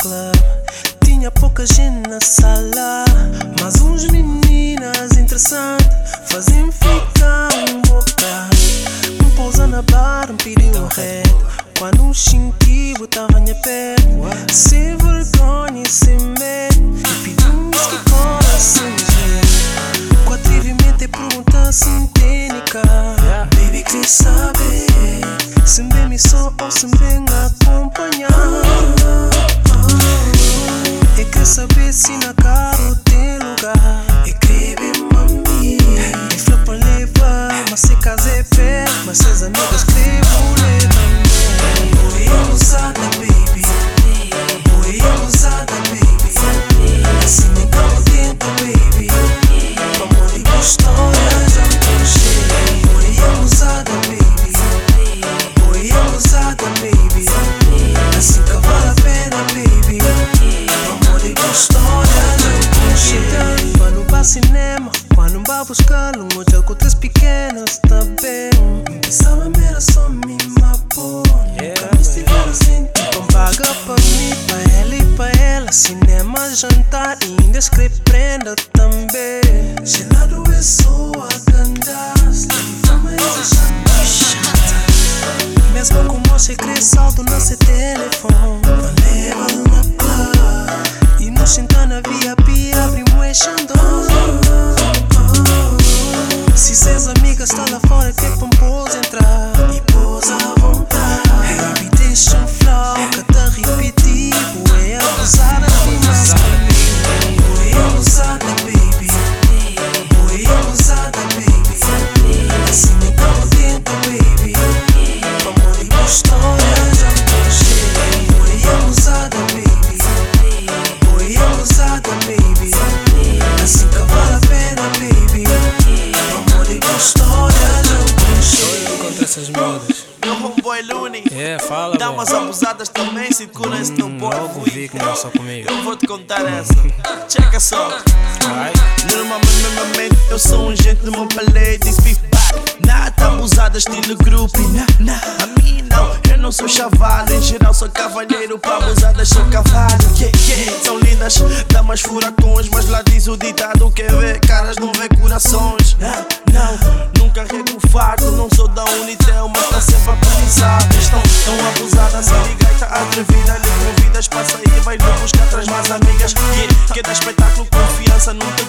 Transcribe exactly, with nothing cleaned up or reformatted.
club. Tinha pouca gente na sala, mas uns meninas interessantes fazem ficar um boca. Um pousa na bar, um pediu um ré. Quando um chinquivo tava minha pé, sem vergonha e sem medo, e pedimos que cola sem jeito. Com atrevimento e pergunta sem técnica. Baby, queria saber se bem me só ou se bem acompanhar. E quer saber se na cara tem lugar. E crebe mami, e flor pra levar, mas se casa é pé, mas seus amigos crevam também. Boy abusada baby, boy abusada baby, assim nem calma tenta baby, amor e história já me puxei. Boy abusada baby, boy abusada baby, assim que vale a pena baby, amor e história já me puxei. Quando vai cinema, quando vai buscar um hotel com três pequenas tá bem. Pensava era só me mapou. Então paga pra mim, pra ela e pra ela. Cinema, jantar e ainda escreve prenda também. Gelado é só a gandas, fama é chata. Mesmo com moça e cresce salto no seu telefone, leva na club e nos senta na via pia, abrimos e xandão. Se seus amigas estão lá fora, que vão pôs entrar e pôs à vontade. Baby, deixa um flow, que tá repetitivo. É abusada demais comigo. Boy abusada baby, boy abusada baby, assim nem calma tenta baby, amor e história já me puxei. Boy abusada baby, boy abusada baby, assim que vale a pena baby, amor e história já me puxei. Contra essas modas. Meu homeboy Looney, É, fala, dá umas abusadas também, circula esse teu boy. Logo vi que não é só comigo. Eu vou te contar essa, checa só. Vai. Normalmente eu sou um gente no meu palete, speak back. Nada abusada, estilo grupo. Na, na, a mim não, eu não sou chavalo. Em geral sou cavalheiro, pra abusadas sou cavalo. Yeah, yeah. São lindas, damas furacões, mas lá diz o ditado: quer ver caras não vê corações. Não, não, nunca carrego fardo, não sou da Unitel, mas tá sempre a pensar. Estão tão abusadas, se liga e tá atrevida. Lhe convidas pra sair, vai lhe buscar, traz mais amigas. Yeah, quer dar espetáculo, confiança, nunca